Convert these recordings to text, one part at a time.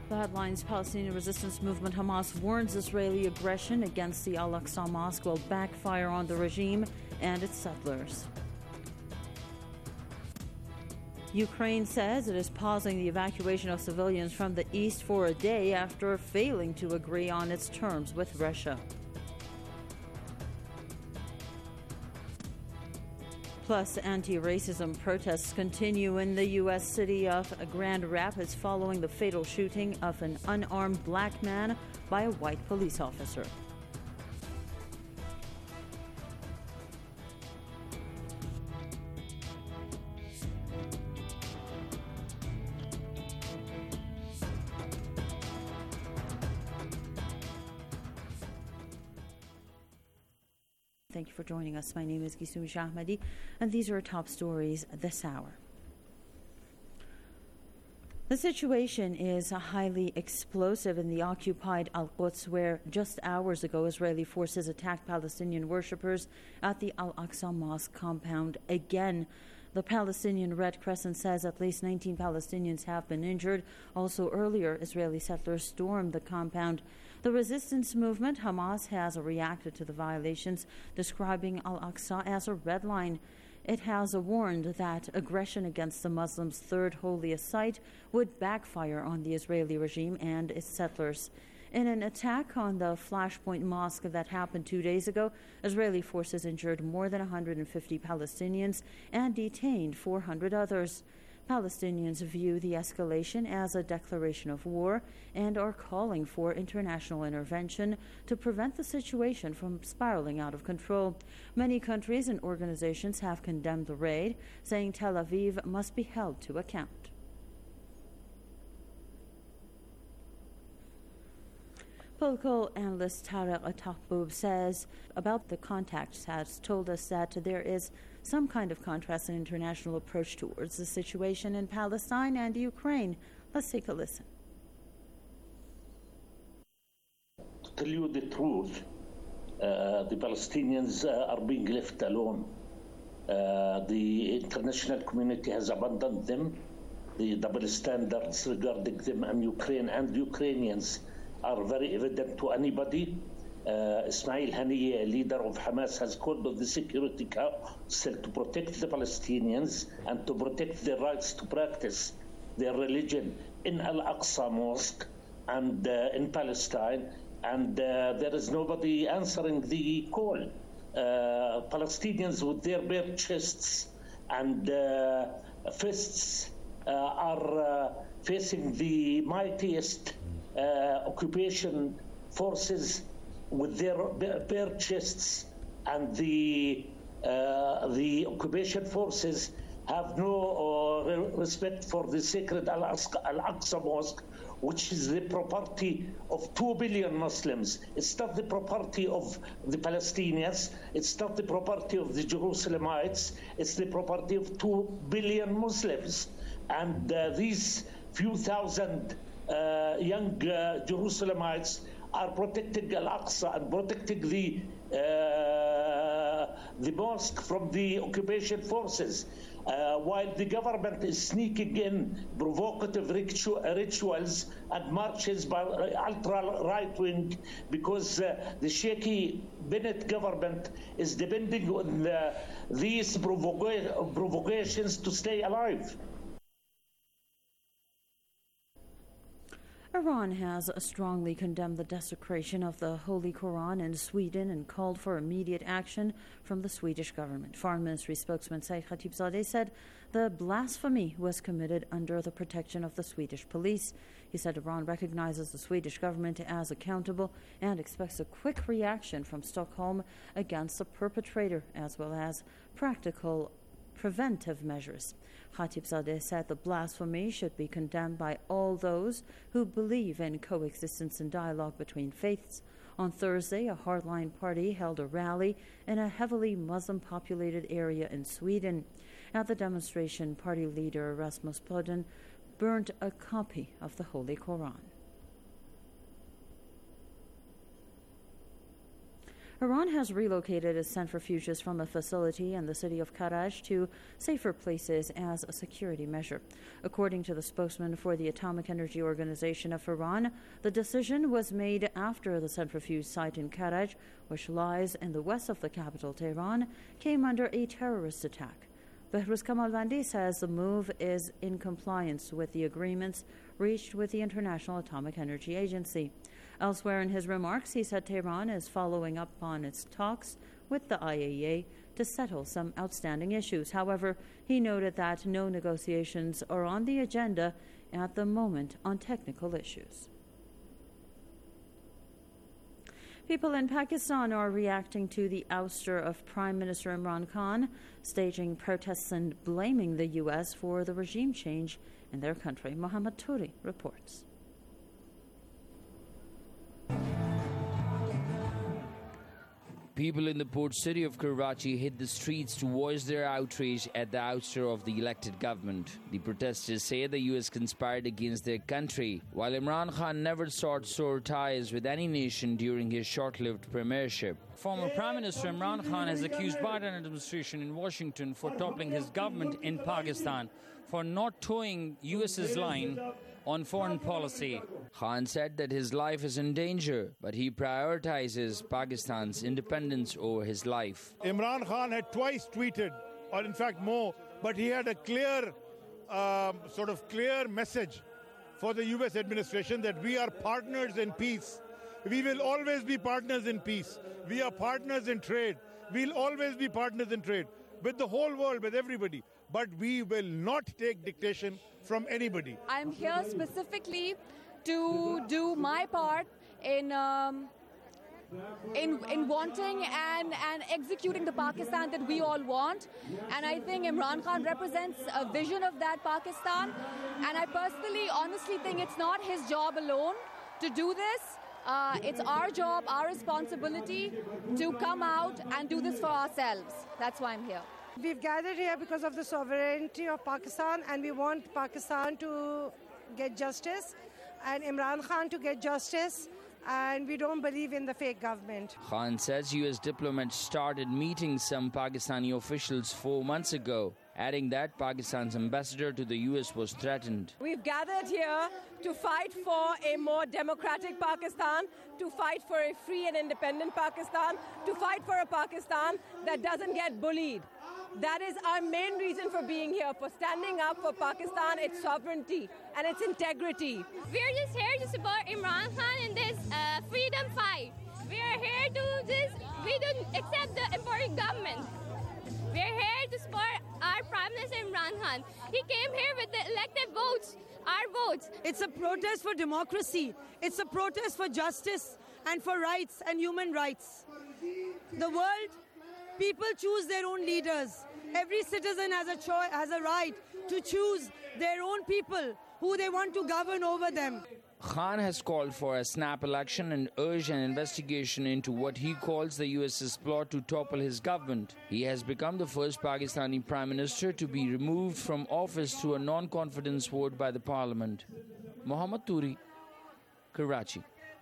The headlines: Palestinian resistance movement Hamas warns Israeli aggression against the Al-Aqsa Mosque will backfire on the regime and its settlers. Ukraine says it is pausing the evacuation of civilians from the east for a day after failing to agree on its terms with Russia. Plus, anti-racism protests continue in the U.S. city of Grand Rapids following the fatal shooting of an unarmed black man by a white police officer. Thank you for joining us. My name is Gisumi Shahmadi, and these are our top stories this hour. The situation is highly explosive in the occupied Al-Quds, where just hours ago Israeli forces attacked Palestinian worshippers at the Al-Aqsa Mosque compound again. The Palestinian Red Crescent says at least 19 Palestinians have been injured. Also earlier, Israeli settlers stormed the compound. The resistance movement, Hamas, has reacted to the violations, describing Al-Aqsa as a red line. It has warned that aggression against the Muslims' third holiest site would backfire on the Israeli regime and its settlers. In an attack on the Flashpoint Mosque that happened 2 days ago, Israeli forces injured more than 150 Palestinians and detained 400 others. Palestinians view the escalation as a declaration of war and are calling for international intervention to prevent the situation from spiraling out of control. Many countries and organizations have condemned the raid, saying Tel Aviv must be held to account. Political analyst Tarek Atakboub says about the contacts has told us that there is some kind of contrast in international approach towards the situation in Palestine and Ukraine. Let's take a listen. To tell you the truth, the Palestinians are being left alone. The international community has abandoned them. The double standards regarding them and Ukraine and Ukrainians are very evident to anybody. Ismail Haniyeh, leader of Hamas, has called on the Security Council to protect the Palestinians and to protect their rights to practice their religion in Al-Aqsa Mosque and in Palestine. And there is nobody answering the call. Palestinians with their bare chests and fists are facing the mightiest occupation forces with their bare chests, and the occupation forces have no respect for the sacred Al-Aqsa Mosque, which is the property of 2 billion Muslims. It's not the property of the Palestinians. It's not the property of the Jerusalemites. It's the property of 2 billion Muslims. And these few thousand young Jerusalemites are protecting Al-Aqsa and protecting the mosque from the occupation forces, while the government is sneaking in provocative rituals and marches by ultra-right-wing, because the shaky Bennett government is depending on these provocations to stay alive. Iran has strongly condemned the desecration of the Holy Quran in Sweden and called for immediate action from the Swedish government. Foreign Ministry spokesman Said Khatibzadeh said the blasphemy was committed under the protection of the Swedish police. He said Iran recognizes the Swedish government as accountable and expects a quick reaction from Stockholm against the perpetrator, as well as practical preventive measures. Khatibzadeh said the blasphemy should be condemned by all those who believe in coexistence and dialogue between faiths. On Thursday, a hardline party held a rally in a heavily Muslim-populated area in Sweden. At the demonstration, party leader Rasmus Paludan burnt a copy of the Holy Quran. Iran has relocated its centrifuges from a facility in the city of Karaj to safer places as a security measure. According to the spokesman for the Atomic Energy Organization of Iran, the decision was made after the centrifuge site in Karaj, which lies in the west of the capital Tehran, came under a terrorist attack. Behruz Kamalvandi says the move is in compliance with the agreements reached with the International Atomic Energy Agency. Elsewhere in his remarks, he said Tehran is following up on its talks with the IAEA to settle some outstanding issues. However, he noted that no negotiations are on the agenda at the moment on technical issues. People in Pakistan are reacting to the ouster of Prime Minister Imran Khan, staging protests and blaming the U.S. for the regime change in their country. Mohammad Turi reports. People in the port city of Karachi hit the streets to voice their outrage at the ouster of the elected government. The protesters say the U.S. conspired against their country, while Imran Khan never sought sore ties with any nation during his short-lived premiership. Former Prime Minister Imran Khan has accused Biden administration in Washington for toppling his government in Pakistan for not towing U.S.'s line on foreign policy. Khan said that his life is in danger, but he prioritizes Pakistan's independence over his life. Imran Khan had twice tweeted, or in fact more, but he had a clear, clear message for the U.S. administration that we are partners in peace. We will always be partners in peace. We are partners in trade. We'll always be partners in trade with the whole world, with everybody. But we will not take dictation from anybody. I'm here specifically to do my part in wanting and executing the Pakistan that we all want. And I think Imran Khan represents a vision of that Pakistan. And I personally, honestly think it's not his job alone to do this. It's our job, our responsibility to come out and do this for ourselves. That's why I'm here. We've gathered here because of the sovereignty of Pakistan, and we want Pakistan to get justice and Imran Khan to get justice, and we don't believe in the fake government. Khan says U.S. diplomats started meeting some Pakistani officials 4 months ago, adding that Pakistan's ambassador to the U.S. was threatened. We've gathered here to fight for a more democratic Pakistan, to fight for a free and independent Pakistan, to fight for a Pakistan that doesn't get bullied. That is our main reason for being here, for standing up for Pakistan, its sovereignty and its integrity. We're just here to support Imran Khan in this freedom fight. We are here we don't accept the foreign government. We're here to support our Prime Minister Imran Khan. He came here with the elected votes, our votes. It's a protest for democracy. It's a protest for justice and for rights and human rights. The world, people choose their own leaders. Every citizen has a right to choose their own people who they want to govern over them. Khan has called for a snap election and urged an investigation into what he calls the US's plot to topple his government. He has become the first Pakistani Prime Minister to be removed from office through a non-confidence vote by the Parliament. Mohammad Turi, Karachi.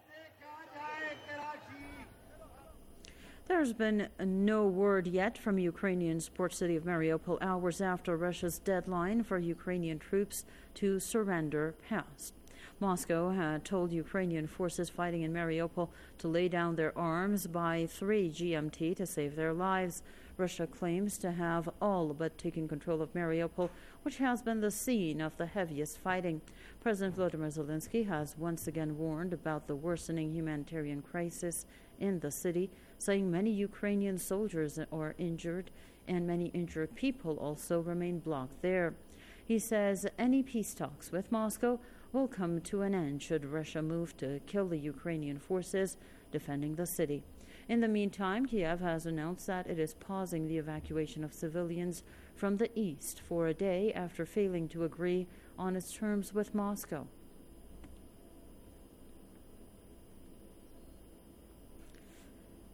There's been no word yet from Ukrainian's port city of Mariupol hours after Russia's deadline for Ukrainian troops to surrender passed. Moscow had told Ukrainian forces fighting in Mariupol to lay down their arms by 3 GMT to save their lives. Russia claims to have all but taken control of Mariupol, which has been the scene of the heaviest fighting. President Volodymyr Zelensky has once again warned about the worsening humanitarian crisis in the city, saying many Ukrainian soldiers are injured and many injured people also remain blocked there. He says any peace talks with Moscow will come to an end should Russia move to kill the Ukrainian forces defending the city. In the meantime, Kiev has announced that it is pausing the evacuation of civilians from the east for a day after failing to agree on its terms with Moscow.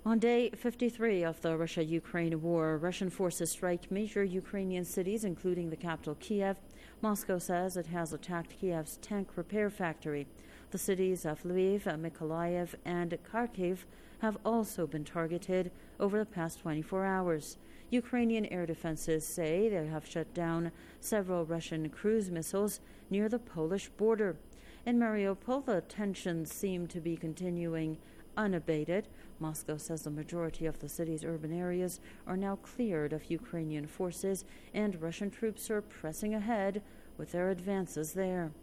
On day 53 of the Russia-Ukraine war, Russian forces strike major Ukrainian cities, including the capital Kiev. Moscow says it has attacked Kiev's tank repair factory. The cities of Lviv, Mykolaiv, and Kharkiv have also been targeted over the past 24 hours. Ukrainian air defenses say they have shut down several Russian cruise missiles near the Polish border. In Mariupol, the tensions seem to be continuing unabated. Moscow says the majority of the city's urban areas are now cleared of Ukrainian forces, and Russian troops are pressing ahead with their advances there.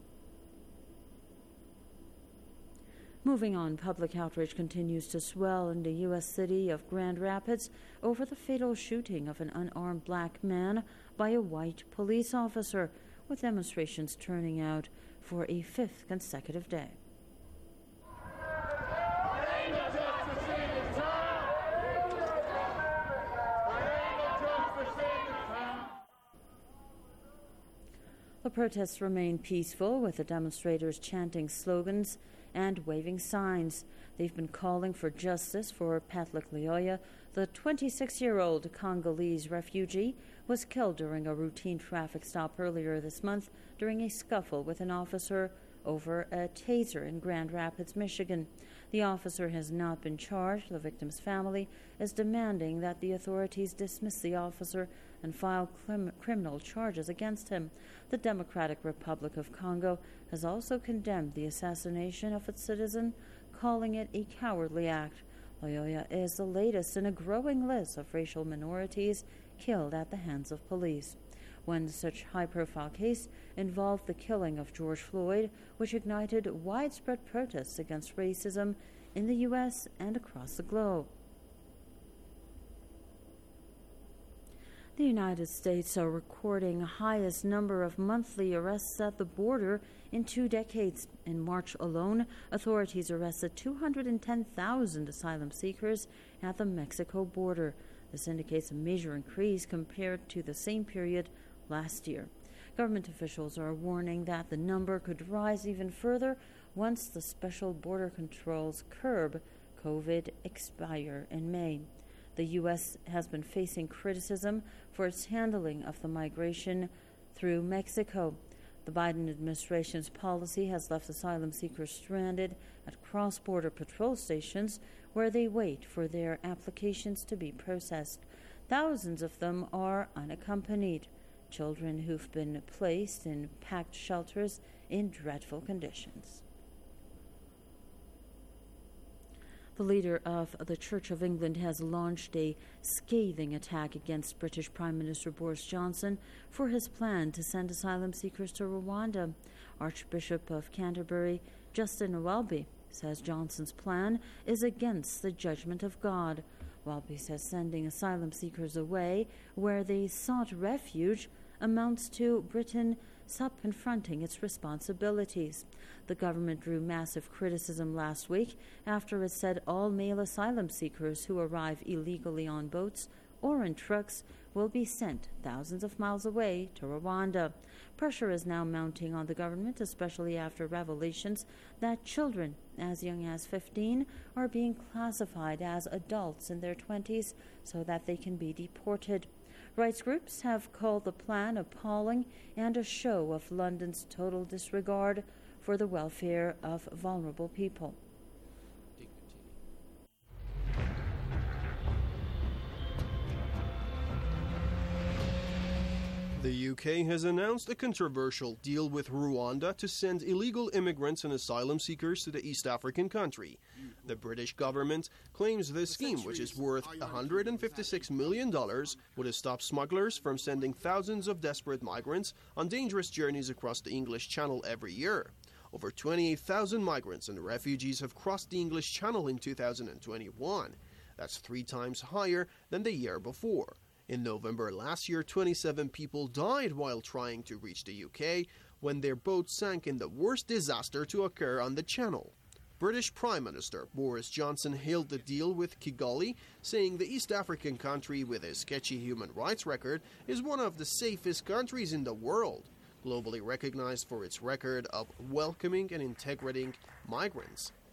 Moving on, public outrage continues to swell in the U.S. city of Grand Rapids over the fatal shooting of an unarmed black man by a white police officer, with demonstrations turning out for a fifth consecutive day. The protests remain peaceful, with the demonstrators chanting slogans and waving signs. They've been calling for justice for Patlik Lyoya. The 26-year-old Congolese refugee was killed during a routine traffic stop earlier this month during a scuffle with an officer over a taser in Grand Rapids, Michigan. The officer has not been charged. The victim's family is demanding that the authorities dismiss the officer and file criminal charges against him. The Democratic Republic of Congo has also condemned the assassination of its citizen, calling it a cowardly act. Lyoya is the latest in a growing list of racial minorities killed at the hands of police. One such high-profile case involved the killing of George Floyd, which ignited widespread protests against racism in the U.S. and across the globe. The United States are recording the highest number of monthly arrests at the border in 2 decades. In March alone, authorities arrested 210,000 asylum seekers at the Mexico border. This indicates a major increase compared to the same period last year. Government officials are warning that the number could rise even further once the special border controls curb COVID expire in May. The U.S. has been facing criticism for its handling of the migration through Mexico. The Biden administration's policy has left asylum seekers stranded at cross-border patrol stations where they wait for their applications to be processed. Thousands of them are unaccompanied, children who've been placed in packed shelters in dreadful conditions. The leader of the Church of England has launched a scathing attack against British Prime Minister Boris Johnson for his plan to send asylum seekers to Rwanda. Archbishop of Canterbury, Justin Welby, says Johnson's plan is against the judgment of God. Welby says sending asylum seekers away where they sought refuge amounts to Britain stop confronting its responsibilities. The government drew massive criticism last week after it said all male asylum seekers who arrive illegally on boats or in trucks will be sent thousands of miles away to Rwanda. Pressure is now mounting on the government, especially after revelations that children as young as 15 are being classified as adults in their 20s so that they can be deported. Rights groups have called the plan appalling and a show of London's total disregard for the welfare of vulnerable people. The UK has announced a controversial deal with Rwanda to send illegal immigrants and asylum seekers to the East African country. The British government claims this scheme, which is worth $156 million, would have stopped smugglers from sending thousands of desperate migrants on dangerous journeys across the English Channel every year. Over 28,000 migrants and refugees have crossed the English Channel in 2021. That's 3 times higher than the year before. In November last year, 27 people died while trying to reach the UK when their boat sank in the worst disaster to occur on the Channel. British Prime Minister Boris Johnson hailed the deal with Kigali, saying the East African country with a sketchy human rights record is one of the safest countries in the world, globally recognized for its record of welcoming and integrating migrants.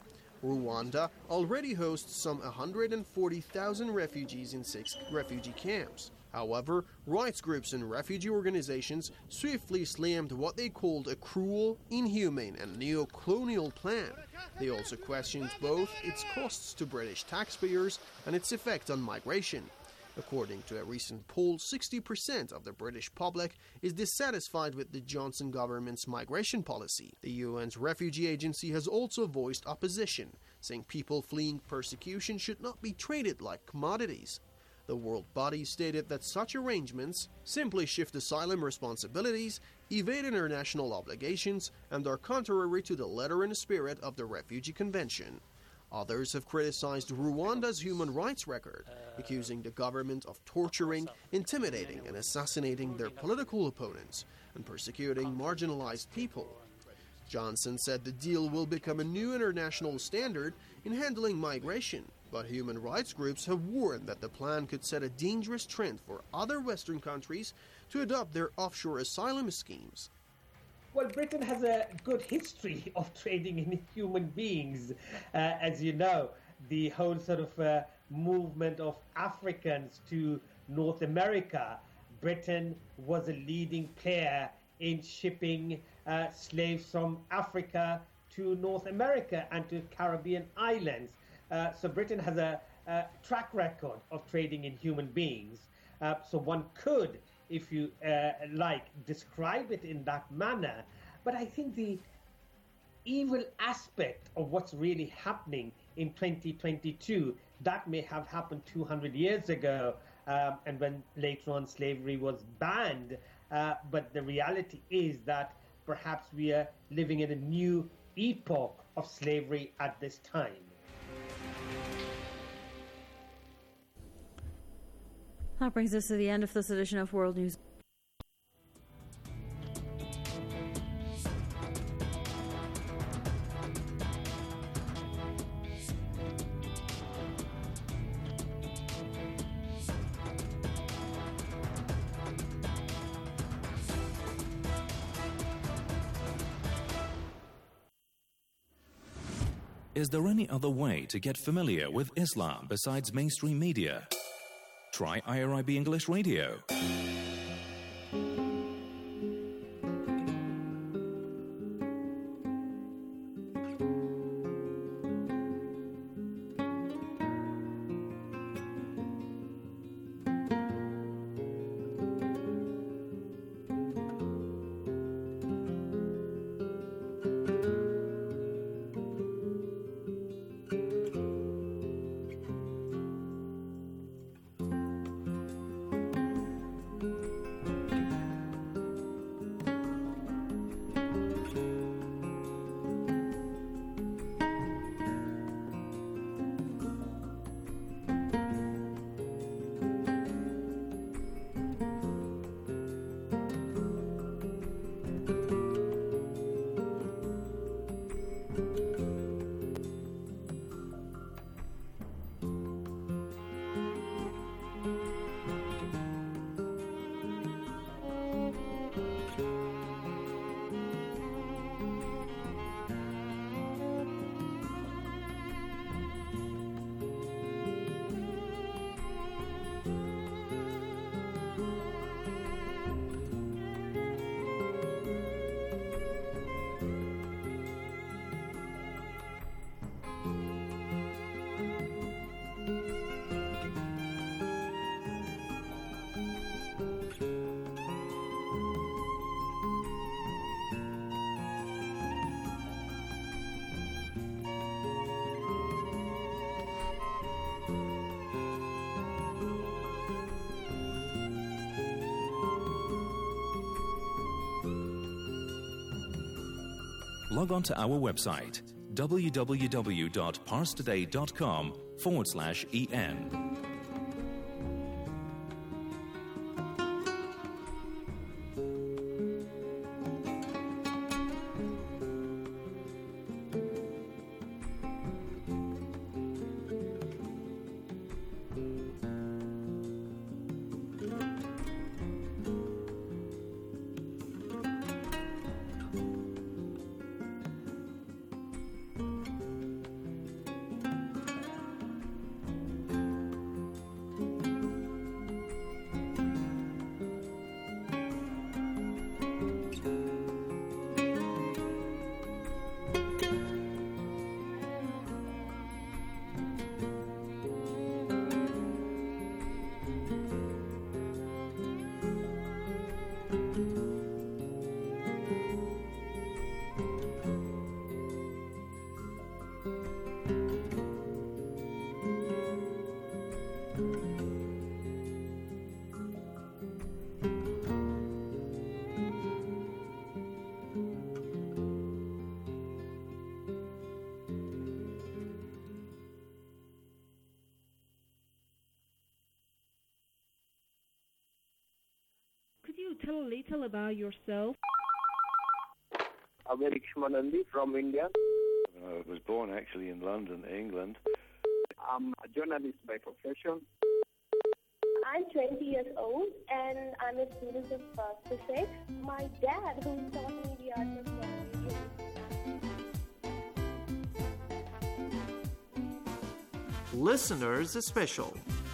Rwanda already hosts some 140,000 refugees in 6 refugee camps. However, rights groups and refugee organizations swiftly slammed what they called a cruel, inhumane and neo-colonial plan. They also questioned both its costs to British taxpayers and its effect on migration. According to a recent poll, 60% of the British public is dissatisfied with the Johnson government's migration policy. The UN's refugee agency has also voiced opposition, saying people fleeing persecution should not be traded like commodities. The world body stated that such arrangements simply shift asylum responsibilities, evade international obligations, and are contrary to the letter and spirit of the Refugee Convention. Others have criticized Rwanda's human rights record, accusing the government of torturing, intimidating, and assassinating their political opponents and persecuting marginalized people. Johnson said the deal will become a new international standard in handling migration, but human rights groups have warned that the plan could set a dangerous trend for other Western countries to adopt their offshore asylum schemes. Well, Britain has a good history of trading in human beings. As you know, the whole sort of movement of Africans to North America, Britain was a leading player in shipping slaves from Africa to North America and to Caribbean islands. So Britain has a track record of trading in human beings. So one could, if you describe it in that manner. But I think the evil aspect of what's really happening in 2022, that may have happened 200 years ago, and when later on slavery was banned. But the reality is that perhaps we are living in a new epoch of slavery at this time. That brings us to the end of this edition of World News. Is there any other way to get familiar with Islam besides mainstream media? Try IRIB English Radio. Log on to our website, www.parstoday.com/en. you tell a little about yourself? I'm Eric Shmanandi from India. I was born actually in London, England. I'm a journalist by profession. I'm 20 years old and I'm a student of physics. My dad, who taught me the art of radio. Listeners Special.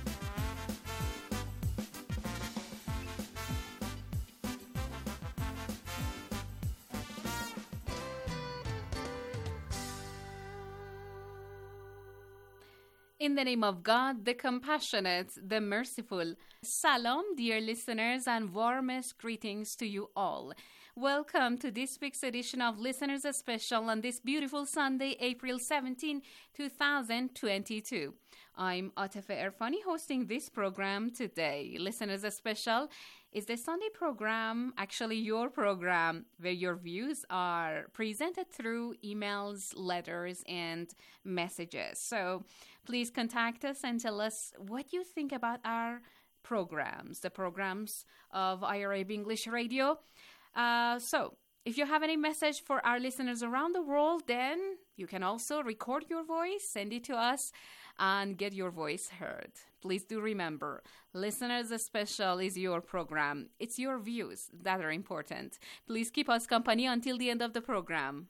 In the name of God, the compassionate, the merciful. Salam, dear listeners, and warmest greetings to you all. Welcome to this week's edition of Listeners Special on this beautiful Sunday, April 17, 2022. I'm Atifa Erfani hosting this program today. Listeners Special is the Sunday program, actually your program, where your views are presented through emails, letters, and messages. So please contact us and tell us what you think about our programs, the programs of IRIB English Radio. So if you have any message for our listeners around the world, then you can also record your voice, send it to us, and get your voice heard. Please do remember, Listeners Special is your program. It's your views that are important. Please keep us company until the end of the program.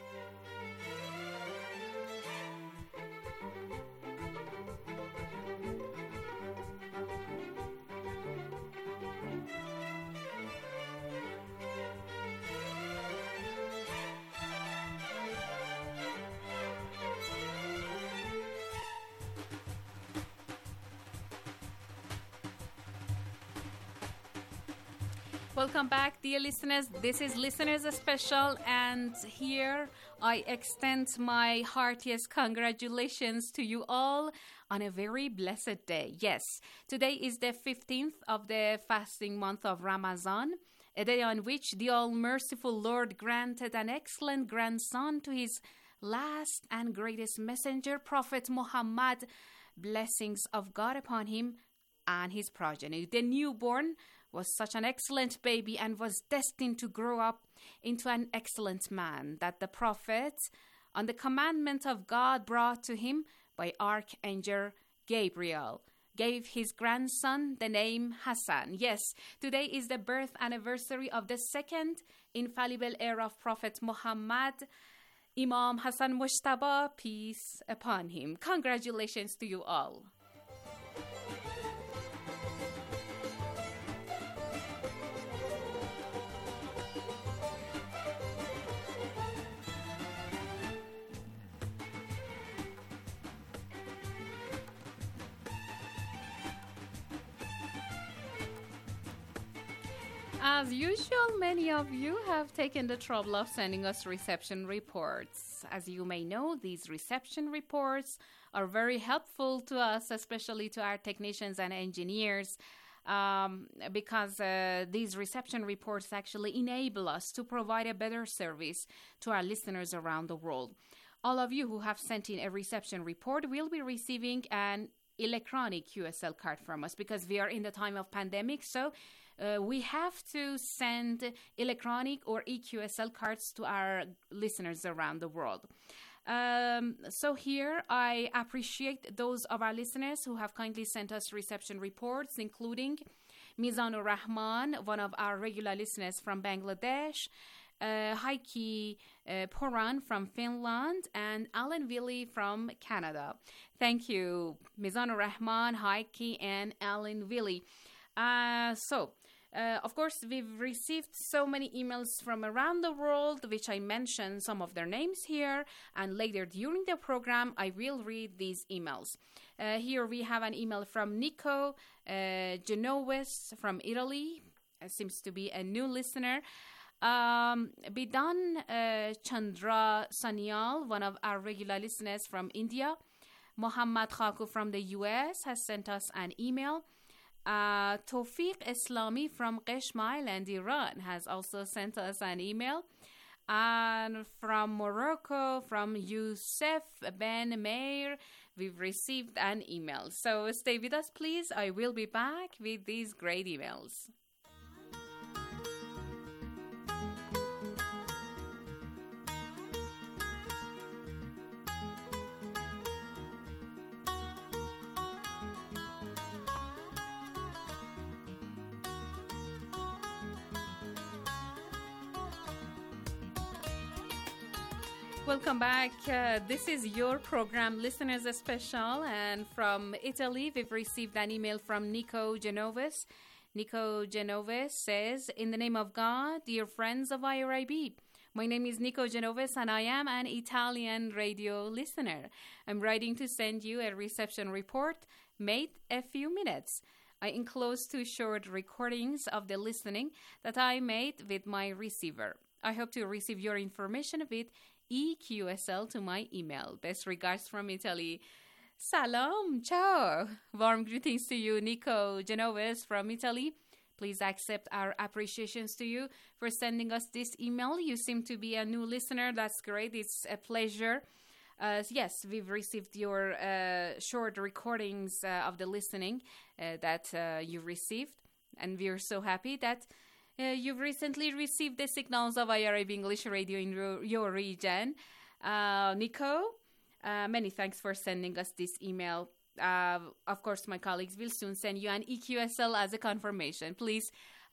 Welcome back, dear listeners. This is Listeners Special, and here I extend my heartiest congratulations to you all on a very blessed day. Yes, today is the 15th of the fasting month of Ramadan, a day on which the all-merciful Lord granted an excellent grandson to his last and greatest messenger, Prophet Muhammad, blessings of God upon him and his progeny. The newborn was such an excellent baby and was destined to grow up into an excellent man that the Prophet, on the commandment of God brought to him by Archangel Gabriel, gave his grandson the name Hassan. Yes, today is the birth anniversary of the second infallible heir of Prophet Muhammad, Imam Hassan Mujtaba, peace upon him. Congratulations to you all. As usual, many of you have taken the trouble of sending us reception reports. As you may know, these reception reports are very helpful to us, especially to our technicians and engineers, because these reception reports actually enable us to provide a better service to our listeners around the world. All of you who have sent in a reception report will be receiving an electronic QSL card from us, because we are in the time of pandemic, so we have to send electronic or EQSL cards to our listeners around the world. So here I appreciate those of our listeners who have kindly sent us reception reports, including Mizanur Rahman, one of our regular listeners from Bangladesh, Heikki Poran from Finland, and Alan Willie from Canada. Thank you, Mizanur Rahman, Heikki, and Alan Willie. Of course, we've received so many emails from around the world, which I mentioned some of their names here, and later during the program, I will read these emails. Here we have an email from Nico Genoves from Italy. Seems to be a new listener. Bidan Chandra Sanyal, one of our regular listeners from India. Mohammad Khaku from the US has sent us an email. Tawfiq Islami from Qeshm Island, Iran, has also sent us an email. And from Morocco, from Youssef Ben Meir, we've received an email. So stay with us, please. I will be back with these great emails. Welcome back. This is your program, Listeners Special. And from Italy, we've received an email from Nico Genoves. Nico Genoves says, in the name of God, dear friends of IRIB, my name is Nico Genoves and I am an Italian radio listener. I'm writing to send you a reception report made a few minutes. I enclose 2 short recordings of the listening that I made with my receiver. I hope to receive your information with EQSL to my email. Best regards from Italy. Salam, ciao. Warm greetings to you, Nico Genoves from Italy. Please accept our appreciations to you for sending us this email. You seem to be a new listener. That's great. It's a pleasure. Yes, we've received your short recordings of the listening that you received. And we're so happy that you've recently received the signals of IRIB English Radio in your region. Nico, many thanks for sending us this email. Of course, my colleagues will soon send you an EQSL as a confirmation. Please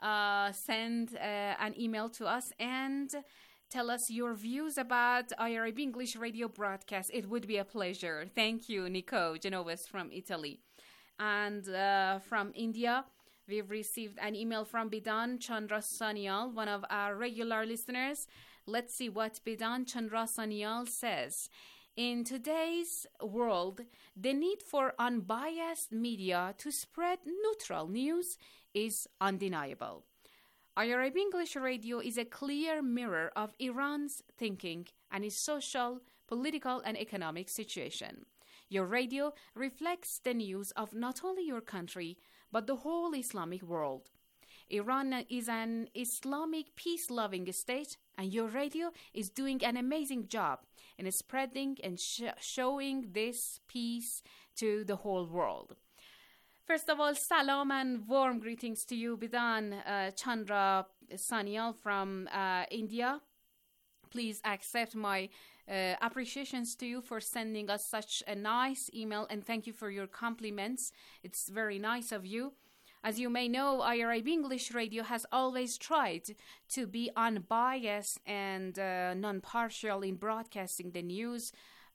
send an email to us and tell us your views about IRIB English Radio broadcast. It would be a pleasure. Thank you, Nico Genoves from Italy. And from India, we've received an email from Bidan Chandra Sanyal, one of our regular listeners. Let's see what Bidan Chandra Sanyal says. In today's world, the need for unbiased media to spread neutral news is undeniable. IRIB English Radio is a clear mirror of Iran's thinking and its social, political, and economic situation. Your radio reflects the news of not only your country, but the whole Islamic world. Iran is an Islamic peace-loving state, and your radio is doing an amazing job in spreading and showing this peace to the whole world. First of all, salam and warm greetings to you, Bidan Chandra Sanyal from India. Please accept my appreciations to you for sending us such a nice email, and thank you for your compliments. It's very nice of you. As you may know, IRIB English Radio has always tried to be unbiased and non-partial in broadcasting the news.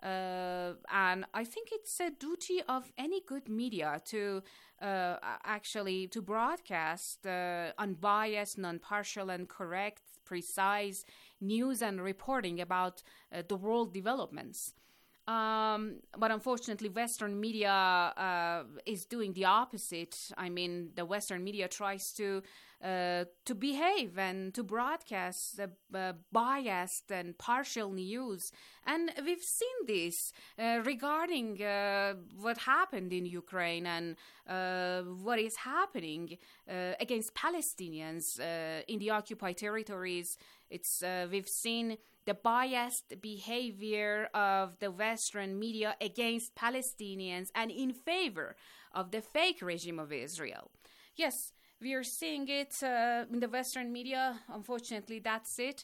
And I think it's a duty of any good media to actually to broadcast unbiased, non-partial, and correct, precise news and reporting about the world developments. But unfortunately, Western media is doing the opposite. I mean, the Western media tries to behave and to broadcast biased and partial news. And we've seen this regarding what happened in Ukraine and what is happening against Palestinians in the occupied territories. We've seen the biased behavior of the Western media against Palestinians and in favor of the fake regime of Israel. Yes, we are seeing it in the Western media. Unfortunately, that's it.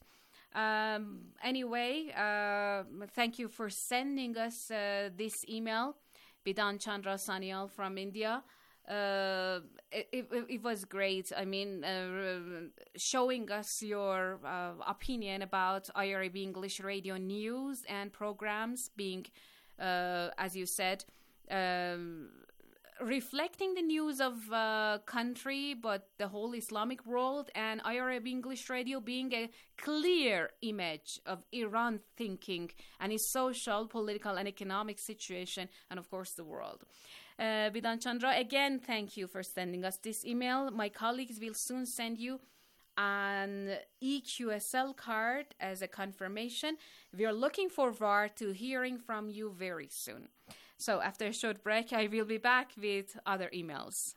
Anyway, thank you for sending us this email, Bidan Chandra Sanyal from India. It was great. I mean, showing us your opinion about IRIB English Radio news and programs being, as you said, reflecting the news of country, but the whole Islamic world, and IRIB English Radio being a clear image of Iran thinking and its social, political, and economic situation, and of course the world. Bidan Chandra, again, thank you for sending us this email. My colleagues will soon send you an EQSL card as a confirmation. We are looking forward to hearing from you very soon. So after a short break, I will be back with other emails.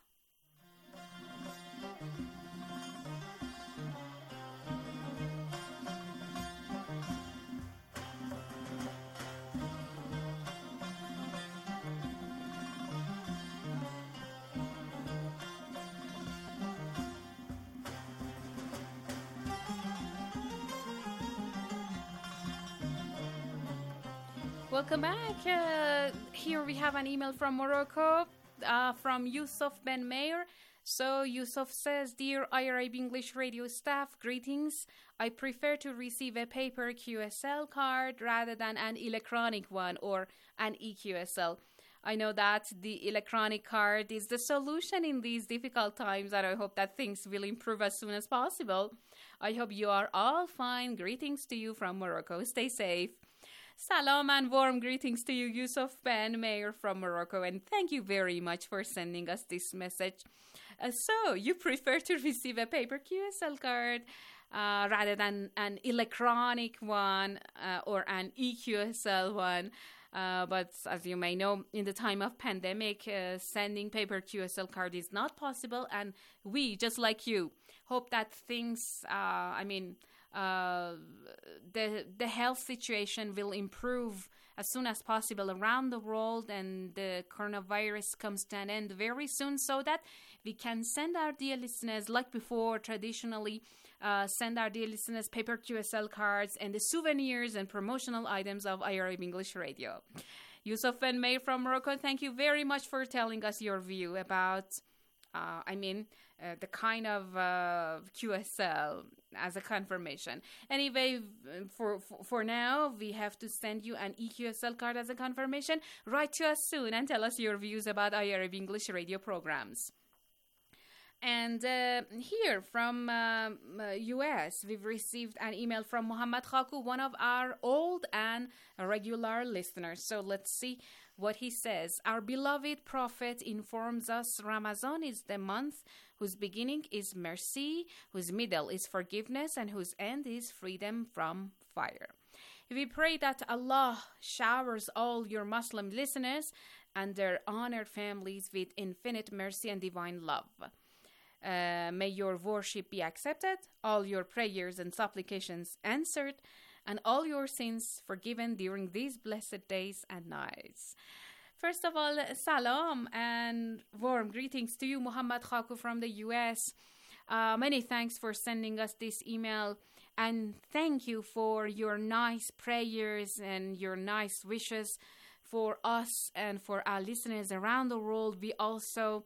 Welcome back. Here we have an email from Morocco, from Yusuf Ben Meir. So Yusuf says, Dear IRIB English Radio staff, greetings. I prefer to receive a paper QSL card rather than an electronic one or an EQSL. I know that the electronic card is the solution in these difficult times, and I hope that things will improve as soon as possible. I hope you are all fine. Greetings to you from Morocco. Stay safe. Salam and warm greetings to you, Yusuf Ben, Mayor from Morocco, and thank you very much for sending us this message. So, you prefer to receive a paper QSL card rather than an electronic one or an EQSL one. But as you may know, in the time of pandemic, sending paper QSL card is not possible, and we, just like you, hope that things, the health situation will improve as soon as possible around the world, and the coronavirus comes to an end very soon, so that we can send our dear listeners, like before, traditionally, send our dear listeners paper QSL cards and the souvenirs and promotional items of IRIB English Radio. Yusuf and May from Morocco, thank you very much for telling us your view about, the kind of QSL as a confirmation. Anyway, for now, we have to send you an EQSL card as a confirmation. Write to us soon and tell us your views about IRIB English Radio programs. And here from US, we've received an email from Muhammad Khaku, one of our old and regular listeners. So let's see what he says. Our beloved Prophet informs us Ramadan is the month whose beginning is mercy, whose middle is forgiveness, and whose end is freedom from fire. We pray that Allah showers all your Muslim listeners and their honored families with infinite mercy and divine love. May your worship be accepted, all your prayers and supplications answered, and all your sins forgiven during these blessed days and nights. First of all, salam and warm greetings to you, Muhammad Khaku from the US. Many thanks for sending us this email, and thank you for your nice prayers and your nice wishes for us and for our listeners around the world. We also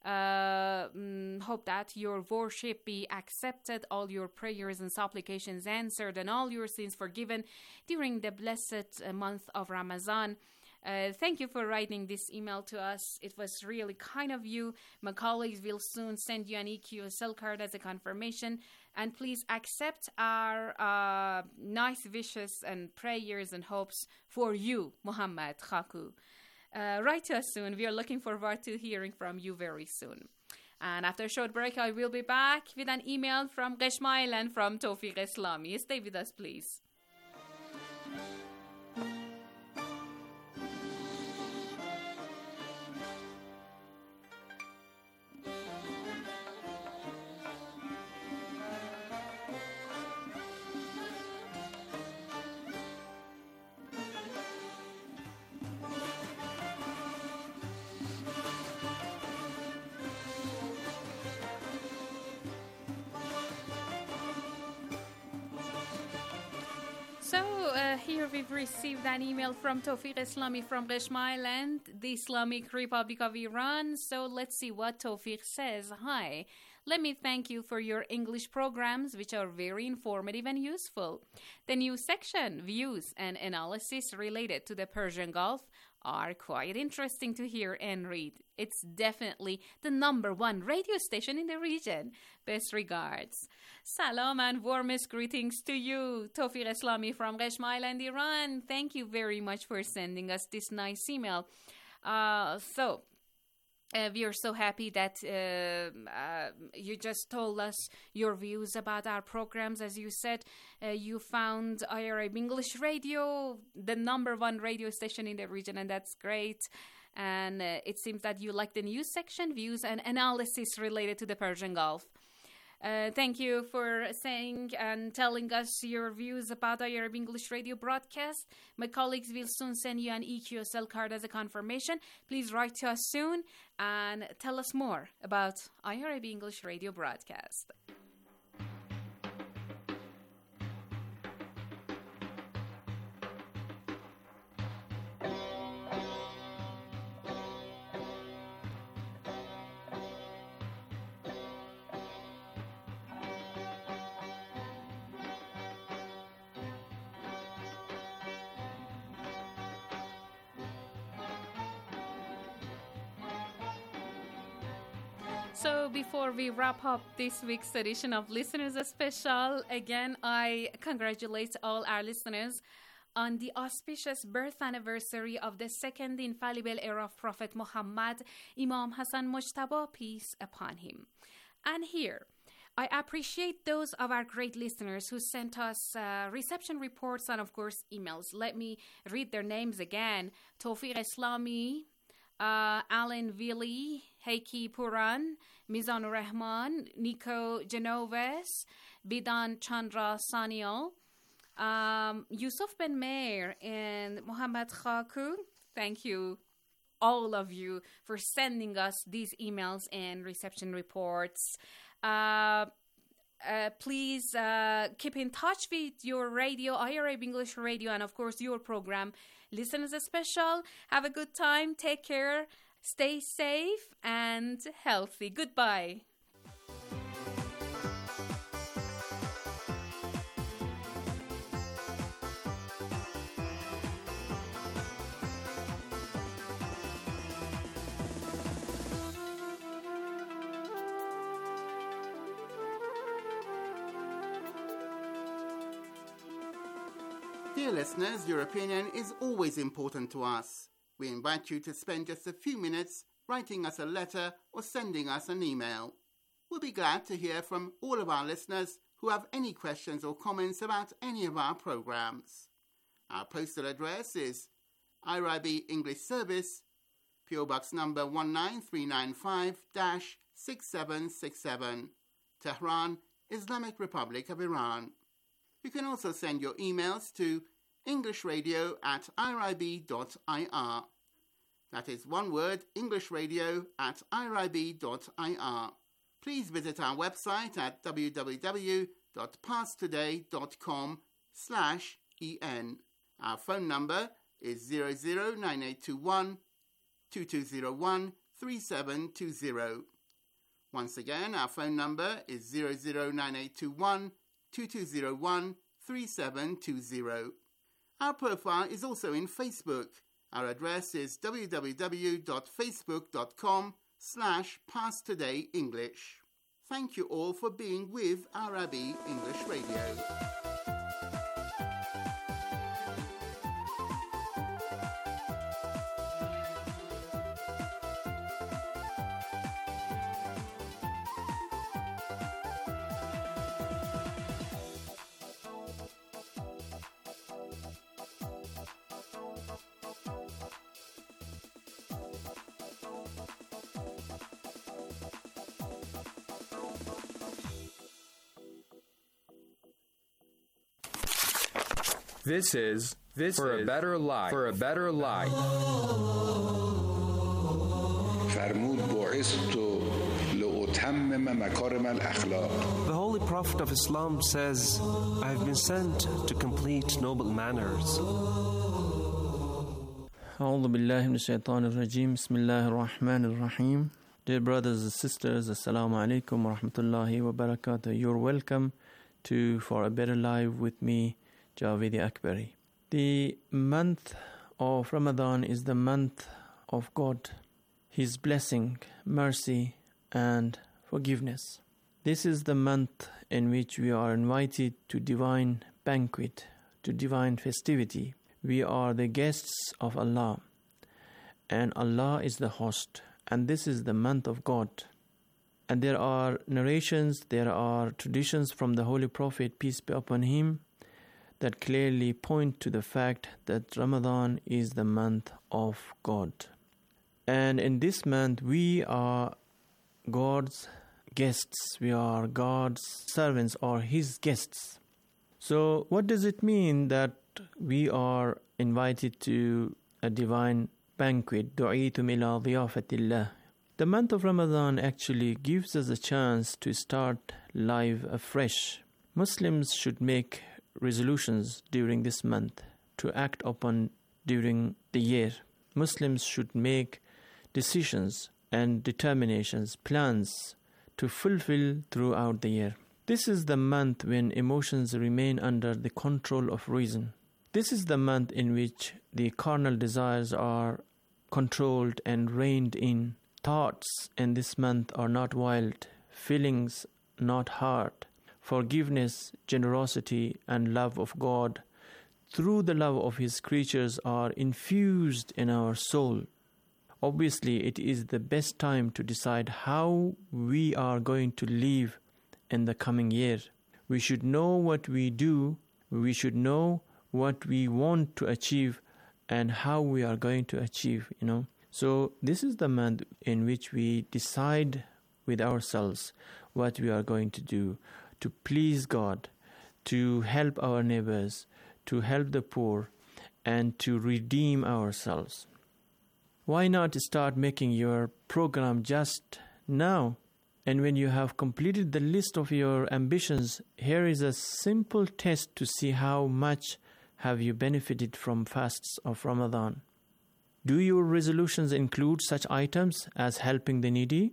hope that your worship be accepted, all your prayers and supplications answered, and all your sins forgiven during the blessed month of Ramadan. Thank you for writing this email to us. It was really kind of you. My colleagues will soon send you an EQSL card as a confirmation. And please accept our nice wishes and prayers and hopes for you, Muhammad Khaku. Write to us soon. We are looking forward to hearing from you very soon. And after a short break, I will be back with an email from Qeshma and from Tawfiq Islami. Stay with us, please. Here we've received an email from Tawfiq Islami from Qeshma Island, the Islamic Republic of Iran. So let's see what Tawfiq says. Hi, let me thank you for your English programs, which are very informative and useful. The new section, views and analysis related to the Persian Gulf, are quite interesting to hear and read. It's definitely the #1 radio station in the region. Best regards. Salam and warmest greetings to you, Tawfiq Islami from Qeshma Island, Iran. Thank you very much for sending us this nice email. We are so happy that you just told us your views about our programs. As you said, you found IRIB English Radio, the #1 radio station in the region, and that's great. And it seems that you like the news section, views and analysis related to the Persian Gulf. Thank you for saying and telling us your views about IRIB English Radio broadcast. My colleagues will soon send you an EQSL card as a confirmation. Please write to us soon and tell us more about IRIB English Radio broadcast. So before we wrap up this week's edition of Listeners Special, again, I congratulate all our listeners on the auspicious birth anniversary of the second infallible era of Prophet Muhammad, Imam Hassan Mujtaba, peace upon him. And here, I appreciate those of our great listeners who sent us reception reports and, of course, emails. Let me read their names again. Tawfiq Islami, Alan Vili, Heiki Puran, Mizanur Rahman, Nico Genoves, Bidan Chandra Sanial, Yusuf Ben Meir, and Muhammad Khaku. Thank you, all of you, for sending us these emails and reception reports. Please keep in touch with your radio, IRIB English Radio, and of course your program, Listeners Special. Have a good time. Take care. Stay safe and healthy. Goodbye. Dear listeners, your opinion is always important to us. We invite you to spend just a few minutes writing us a letter or sending us an email. We'll be glad to hear from all of our listeners who have any questions or comments about any of our programs. Our postal address is IRIB English Service, PO Box number 19395-6767, Tehran, Islamic Republic of Iran. You can also send your emails to englishradio@irib.ir. That is one word, englishradio@irib.ir. Please visit our website at www.passtoday.com/en. Our phone number is 009821 2201 3720. Once again, our phone number is 009821 2201 3720. Our profile is also in Facebook. Our address is www.facebook.com/PasTodayEnglish. Thank you all for being with IRIB English Radio. This is For a Better Life. For a Better Life. The Holy Prophet of Islam says, I have been sent to complete noble manners. أعوذ بالله من الشيطان الرجيم بسم الله الرحمن الرحيم. Dear brothers and sisters, Assalamu alaikum wa rahmatullahi wa barakatuh. You're welcome to For a Better Life with me, Javed Akbari. The month of Ramadan is the month of God, His blessing, mercy and forgiveness. This is the month in which we are invited to divine banquet, to divine festivity. We are the guests of Allah, and Allah is the host, and this is the month of God. And there are narrations, there are traditions from the Holy Prophet, peace be upon him, that clearly point to the fact that Ramadan is the month of God. And in this month, we are God's guests. We are God's servants or His guests. So what does it mean that we are invited to a divine banquet? دُعِيتُمْ إِلَىٰ ضِيَافَةِ اللَّهِ. The month of Ramadan actually gives us a chance to start life afresh. Muslims should make resolutions during this month to act upon during the year. Muslims should make decisions and determinations, plans to fulfill throughout the year. This is the month when emotions remain under the control of reason. This is the month in which the carnal desires are controlled and reined in. thoughts in this month are not wild, feelings not hard, forgiveness, generosity, and love of God through the love of His creatures are infused in our soul. Obviously, it is the best time to decide how we are going to live in the coming year. We should know what we do, we should know what we want to achieve and how we are going to achieve, So this is the month in which we decide with ourselves what we are going to do to please God, to help our neighbors, to help the poor, and to redeem ourselves. Why not start making your program just now? And when you have completed the list of your ambitions, here is a simple test to see how much have you benefited from fasts of Ramadan. Do your resolutions include such items as helping the needy?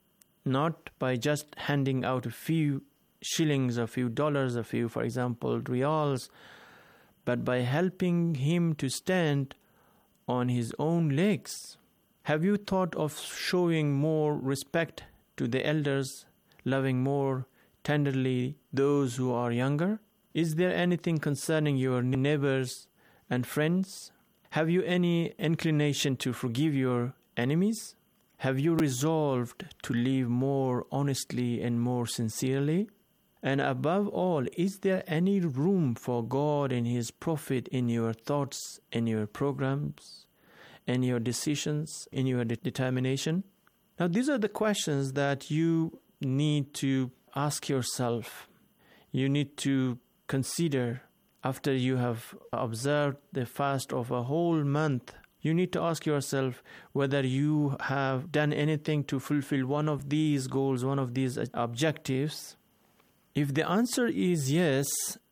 Not by just handing out a few shillings, a few dollars, a few, for example, riyals, but by helping him to stand on his own legs. Have you thought of showing more respect to the elders, loving more tenderly those who are younger? Is there anything concerning your neighbors and friends? Have you any inclination to forgive your enemies? Have you resolved to live more honestly and more sincerely? And above all, is there any room for God and His Prophet in your thoughts, in your programs, in your decisions, in your determination? Now, these are the questions that you need to ask yourself. You need to consider after you have observed the fast of a whole month. You need to ask yourself whether you have done anything to fulfill one of these goals, one of these objectives. If the answer is yes,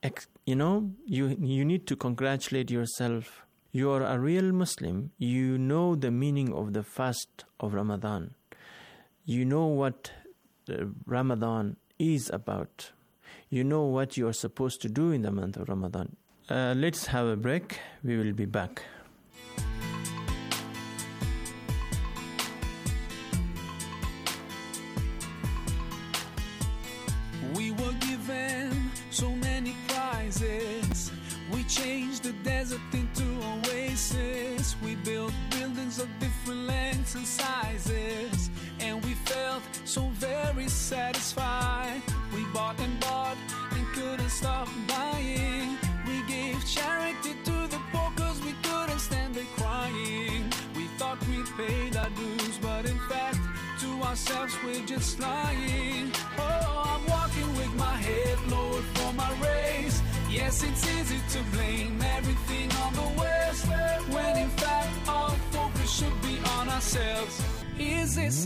you need to congratulate yourself. You are a real Muslim. You know the meaning of the fast of Ramadan. You know what Ramadan is about. You know what you are supposed to do in the month of Ramadan. Let's have a break. We will be back. We were given so many prizes. We changed the desert into oasis. We built buildings of different lengths and sizes, and we felt so very satisfied. We bought and couldn't stop buying. We gave charity to the poor cause we couldn't stand the crying. We thought we paid our dues, but in fact to ourselves we're just lying. Oh, I'm walking with my head lowered for my race. Yes, it's easy to blame everything on the West, when in fact our focus should be on ourselves. Is it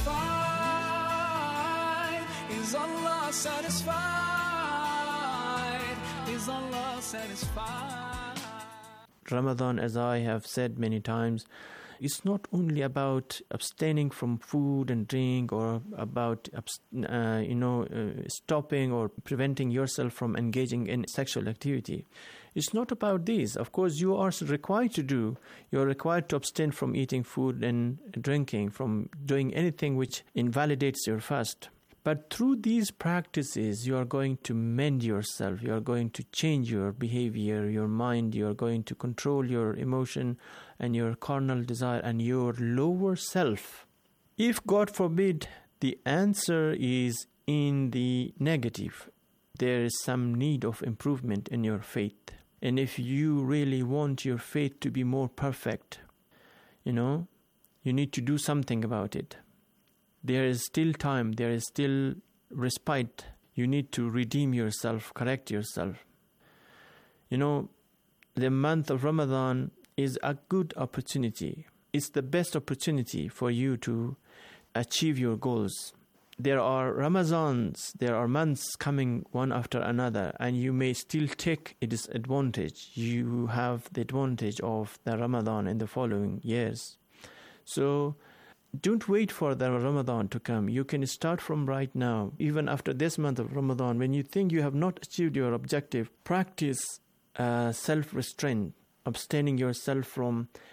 satisfied? Is Allah satisfied? Is Allah satisfied? Ramadan, as I have said many times, is not only about abstaining from food and drink, or about stopping or preventing yourself from engaging in sexual activity. It's not about this. Of course, you are required to do. You're required to abstain from eating food and drinking, from doing anything which invalidates your fast. But through these practices, you are going to mend yourself. You are going to change your behavior, your mind. You are going to control your emotion and your carnal desire and your lower self. If, God forbid, the answer is in the negative, there is some need of improvement in your faith. And if you really want your faith to be more perfect, you need to do something about it. There is still time, there is still respite. You need to redeem yourself, correct yourself. The month of Ramadan is a good opportunity. It's the best opportunity for you to achieve your goals. There are Ramazans, there are months coming one after another, and you may still take its advantage. You have the advantage of the Ramadan in the following years. So don't wait for the Ramadan to come. You can start from right now. Even after this month of Ramadan, when you think you have not achieved your objective, practice self-restraint, abstaining yourself from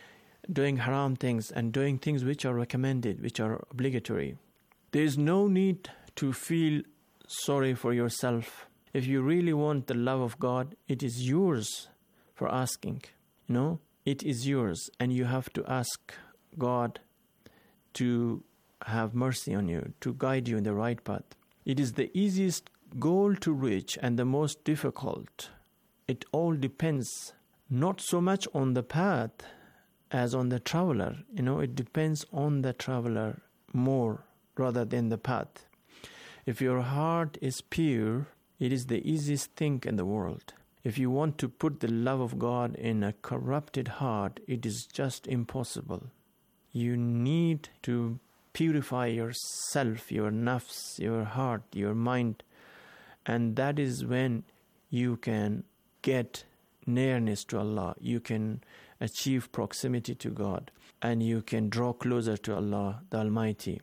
doing haram things and doing things which are recommended, which are obligatory. There is no need to feel sorry for yourself. If you really want the love of God, it is yours for asking. It is yours, and you have to ask God to have mercy on you, to guide you in the right path. It is the easiest goal to reach and the most difficult. It all depends not so much on the path as on the traveler. It depends on the traveler more rather than the path. If your heart is pure, it is the easiest thing in the world. If you want to put the love of God in a corrupted heart, it is just impossible. You need to purify yourself, your nafs, your heart, your mind, and that is when you can get nearness to Allah. You can achieve proximity to God, and you can draw closer to Allah, the Almighty.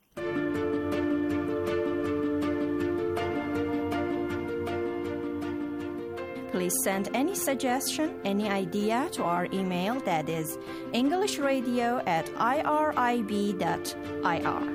Please send any suggestion, any idea to our email, that is englishradio@irib.ir.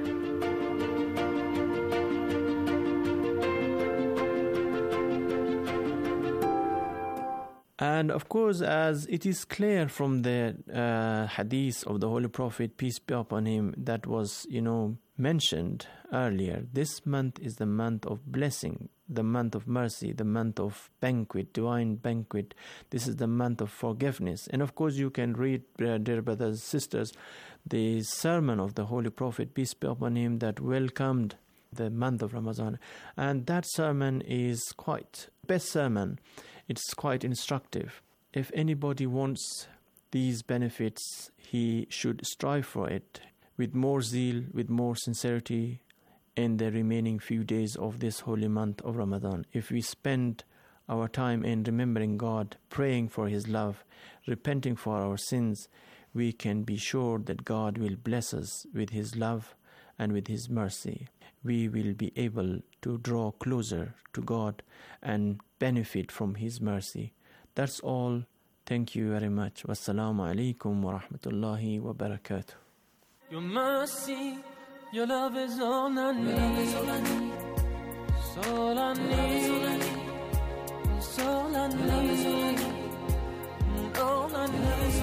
And of course, as it is clear from the hadith of the Holy Prophet, peace be upon him, that was, mentioned earlier, this month is the month of blessing, the month of mercy, the month of banquet, divine banquet. This is the month of forgiveness. And of course, you can read, dear brothers and sisters, the sermon of the Holy Prophet, peace be upon him, that welcomed the month of Ramadan. And that sermon is quite best sermon. It's quite instructive. If anybody wants these benefits, he should strive for it with more zeal, with more sincerity in the remaining few days of this holy month of Ramadan. If we spend our time in remembering God, praying for His love, repenting for our sins, we can be sure that God will bless us with His love and with His mercy. We will be able to draw closer to God and benefit from His mercy. That's all. Thank you very much. Wassalamu alaikum wa rahmatullahi wa barakatuh. Your mercy, your love is all I need. It's all I need. It's all I need. It's all I need. All I need.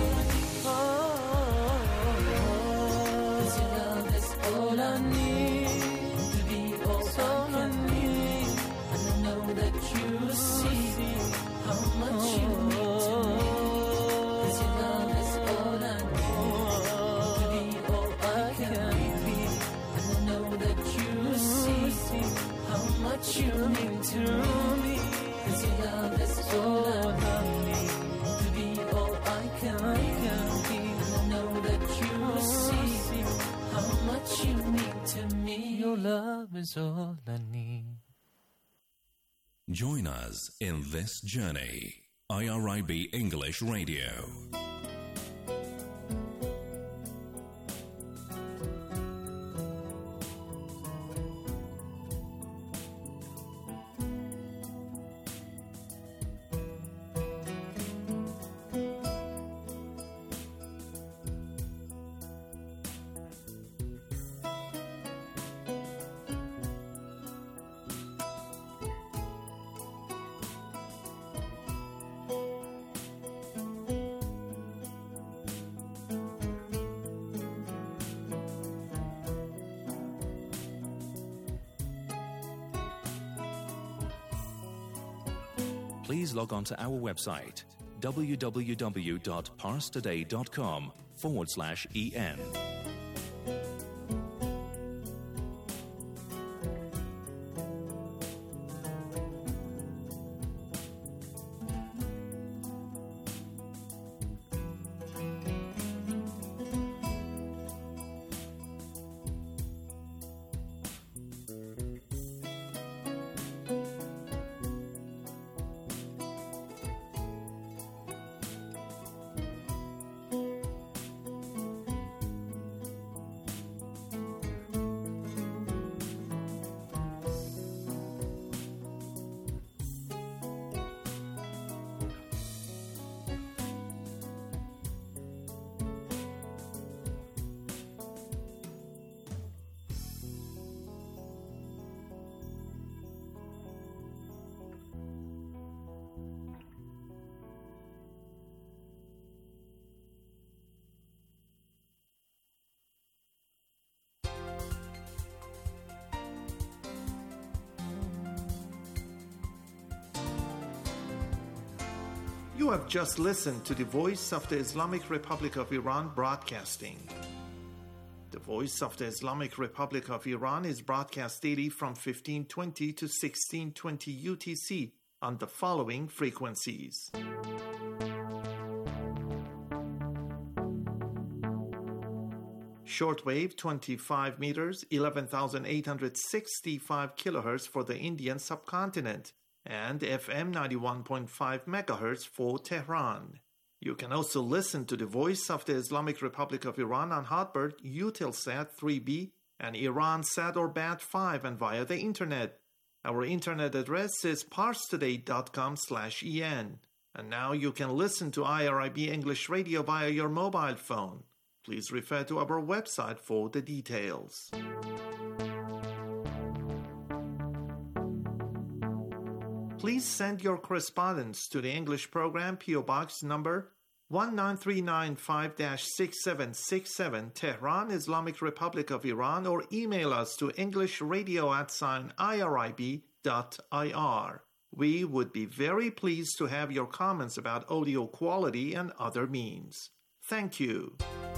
It's your love, that's all I need. To be all I need. And I know that you see how much you mean to me. It's your love, that's all I need. To be all I can be. And I know that you see how much you mean to me. It's your love, that's all I need. To be all I can be. And I know that you see how much you mean to me. Your love is all I need. Join us in this journey. IRIB English Radio. Please log on to our website www.parstoday.com/en. You have just listened to the Voice of the Islamic Republic of Iran broadcasting. The Voice of the Islamic Republic of Iran is broadcast daily from 1520 to 1620 UTC on the following frequencies. Shortwave 25 meters, 11,865 kilohertz for the Indian subcontinent, and FM 91.5 megahertz for Tehran. You can also listen to the Voice of the Islamic Republic of Iran on Hotbird, Eutelsat 3B, and Iransat or Bat5 and via the internet. Our internet address is parstoday.com/en. And now you can listen to IRIB English Radio via your mobile phone. Please refer to our website for the details. Please send your correspondence to the English program PO Box number 19395-6767 Tehran, Islamic Republic of Iran, or email us to englishradio@irib.ir. We would be very pleased to have your comments about audio quality and other means. Thank you.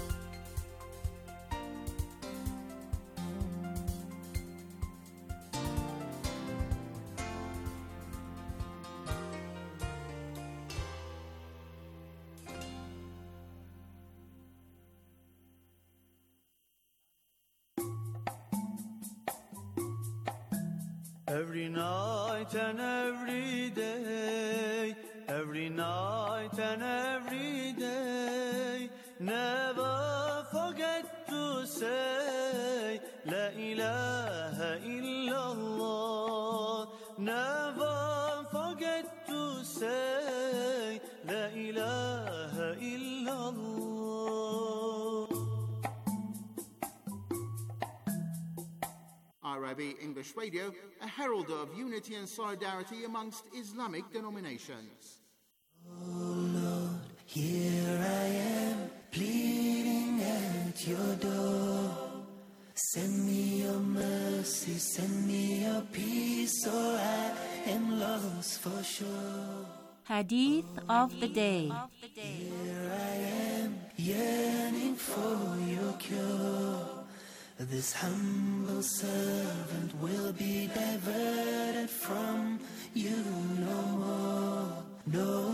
Every night and every day, every night and every day, never forget to say La ilaha illallah. Never forget to say La ilaha illallah. IRIB English Radio, a herald of unity and solidarity amongst Islamic denominations. Oh Lord, here I am, pleading at your door. Send me your mercy, send me your peace, or I am lost for sure. Hadith of the Day. Here I am, yearning for your cure. This humble servant will be diverted from you no more, no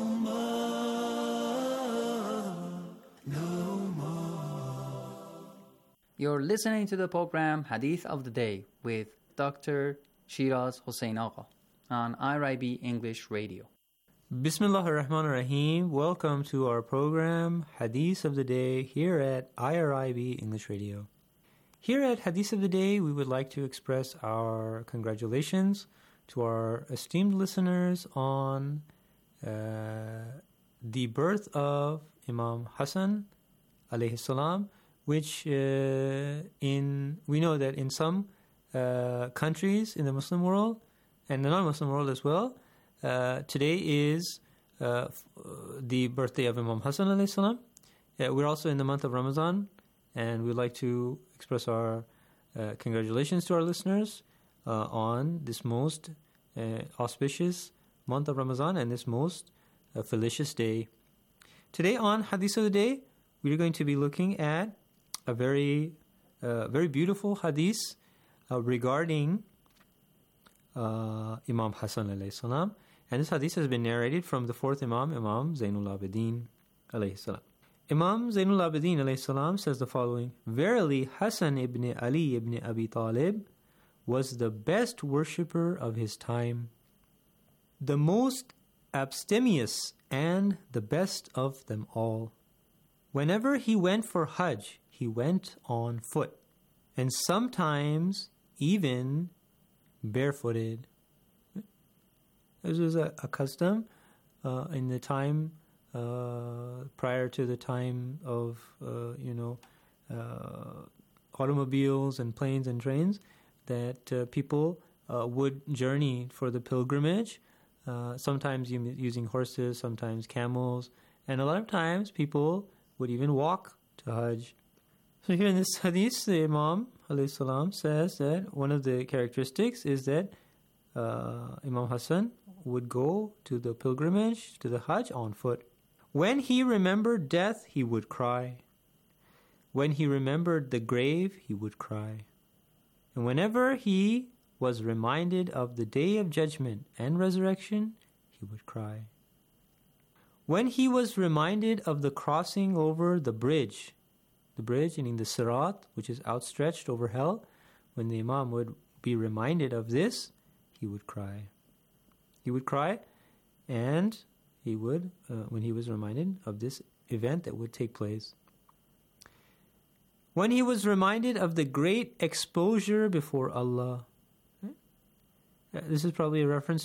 more, no more. You're listening to the program Hadith of the Day with Dr. Shiraz Hossein Agha on IRIB English Radio. Bismillah ar-Rahman ar-Rahim. Welcome to our program Hadith of the Day here at IRIB English Radio. Here at Hadith of the Day, we would like to express our congratulations to our esteemed listeners on the birth of Imam Hassan alayhi salam, which we know that in some countries in the Muslim world and the non-Muslim world as well, today is the birthday of Imam Hassan alayhi salam. We're also in the month of Ramadan, and we'd like to express our congratulations to our listeners on this most auspicious month of Ramadan and this most felicitous day. Today on Hadith of the Day, we are going to be looking at a very beautiful hadith regarding Imam Hassan alayhi salam. And this hadith has been narrated from the fourth Imam, Imam Zainul Abidin alayhi salam. Imam Zainul Abidin alayhi salam says the following: Verily, Hassan ibn Ali ibn Abi Talib was the best worshipper of his time, the most abstemious and the best of them all. Whenever he went for Hajj, he went on foot, and sometimes even barefooted. This was a custom in the time prior to the time of automobiles and planes and trains, that people would journey for the pilgrimage, sometimes using horses, sometimes camels, and a lot of times people would even walk to Hajj. So here in this hadith, the Imam alayhi salam says that one of the characteristics is that Imam Hassan would go to the pilgrimage, to the Hajj, on foot. When he remembered death, he would cry. When he remembered the grave, he would cry. And whenever he was reminded of the day of judgment and resurrection, he would cry. When he was reminded of the crossing over the bridge, meaning the Sirat, which is outstretched over hell, when the Imam would be reminded of this, he would cry. He would cry, and he would, when he was reminded of this event that would take place. When he was reminded of the great exposure before Allah. This is probably a reference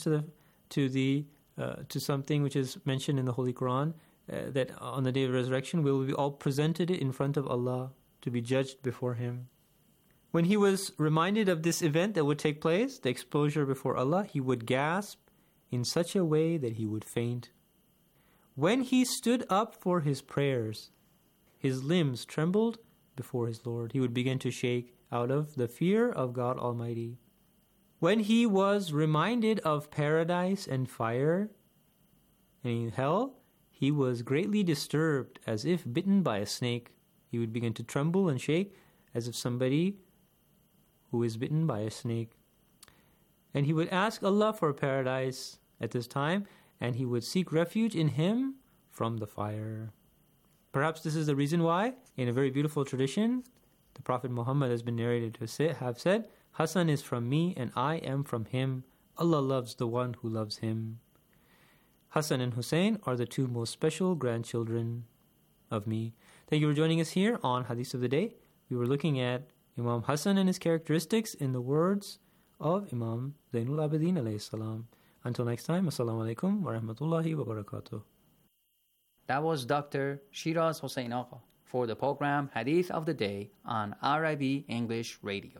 to something which is mentioned in the Holy Quran, that on the day of resurrection we will be all presented in front of Allah to be judged before Him. When he was reminded of this event that would take place, the exposure before Allah, he would gasp in such a way that he would faint. When he stood up for his prayers, his limbs trembled before his Lord. He would begin to shake out of the fear of God Almighty. When he was reminded of paradise and fire and in hell, he was greatly disturbed as if bitten by a snake. He would begin to tremble and shake as if somebody who is bitten by a snake. And he would ask Allah for paradise at this time, and he would seek refuge in Him from the fire. Perhaps this is the reason why, in a very beautiful tradition, the Prophet Muhammad has been narrated to have said, Hassan is from me and I am from him. Allah loves the one who loves him. Hassan and Hussein are the two most special grandchildren of me. Thank you for joining us here on Hadith of the Day. We were looking at Imam Hassan and his characteristics in the words of Imam Zainul Abidin alayhi salam. Until next time, Assalamu alaikum wa rahmatullahi wa barakatuh. That was Dr. Shiraz Hossein Agha for the program Hadith of the Day on RIB English Radio.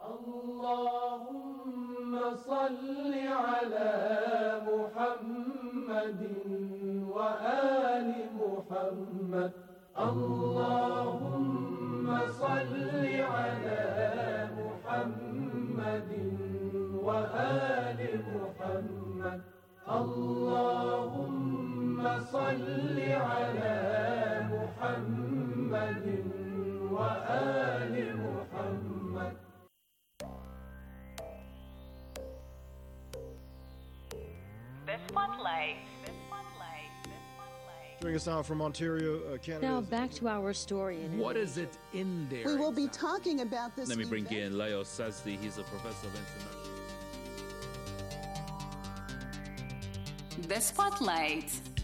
اللهم صل على محمد وآل محمد اللهم صل على محمد وآل محمد اللهم صل على محمد وآل محمد. Bring us out from Ontario, Canada. Now back to our story. What is it in there? We will be talking about this. Let me bring in Leo Sazdi. He's a professor of international. The Spotlight.